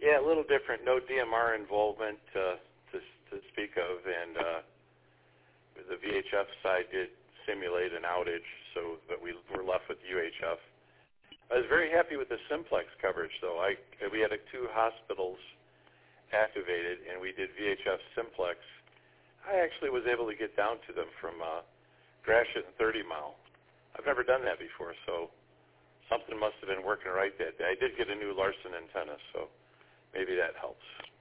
Yeah, a little different. No DMR involvement to speak of, and the VHF side did simulate an outage, so that we were left with UHF. I was very happy with the simplex coverage, though. We had 2 hospitals activated, and we did VHF simplex. I actually was able to get down to them from Gratiot and 30 Mile. I've never done that before, so something must have been working right that day. I did get a new Larson antenna, so maybe that helps.